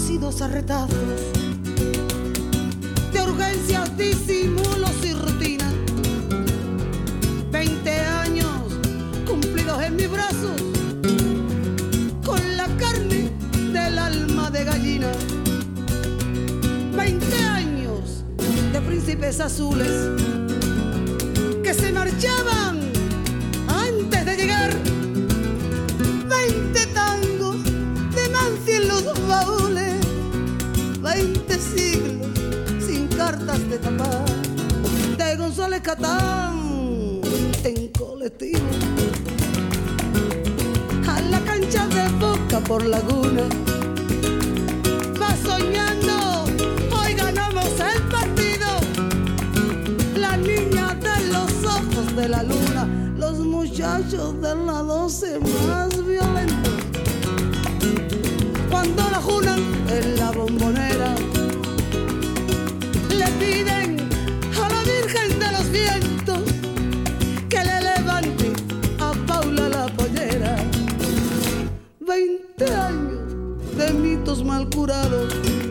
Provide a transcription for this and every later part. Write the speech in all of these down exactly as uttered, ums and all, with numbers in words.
ácidos arretazos de urgencias, disimulos y rutina. Veinte años cumplidos en mis brazos con la carne del alma de gallina. Veinte años de príncipes azules que se marchaban antes de llegar. Veinte tangos de Mansi en los baúles. Veinte siglos sin cartas de tapar. De González Catán en colectivo a la cancha de Boca por Laguna. Va soñando, hoy ganamos el partido. La niña de los ojos de la luna, los muchachos de la doce más violentos. Cuando la junan en la Bombonera, le piden a la Virgen de los Vientos que le levante a Paula la pollera. Veinte años de mitos mal curados,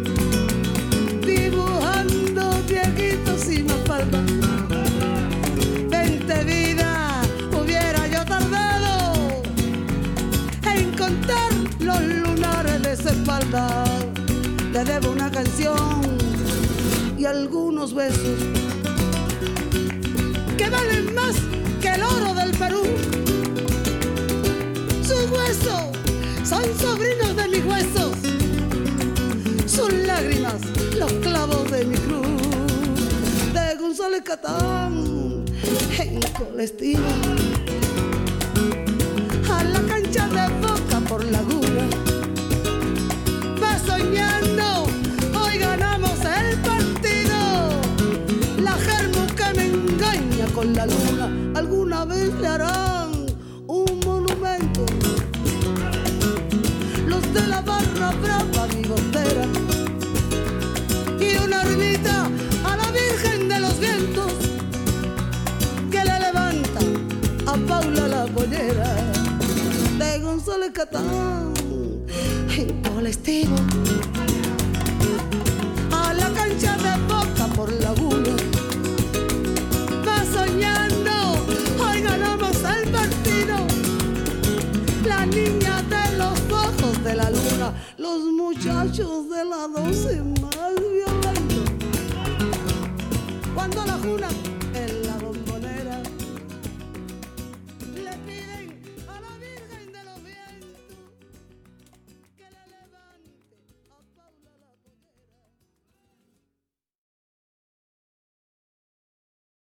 dibujando viejitos sin falta. Veinte vidas hubiera yo tardado en contar los lunares de esa espalda. Le debo una canción y algunos besos que valen más que el oro del Perú. Sus huesos son sobrinos de mis huesos, sus lágrimas los clavos de mi cruz. De González Catán en colectivo a la cancha de Boca por Laguna. Va soñando, hoy ganamos el partido. La germu que me engaña con la luna, alguna vez le harán un monumento. Los de la barra brava bigotera y una ermita a la Virgen de los Vientos que le levanta a Paula la pollera. De González Catán en colectivo a la cancha de Boca por Laguna. Va soñando, hoy ganamos el partido. La niña de los ojos de la luna, los muchachos de la doce más violentos.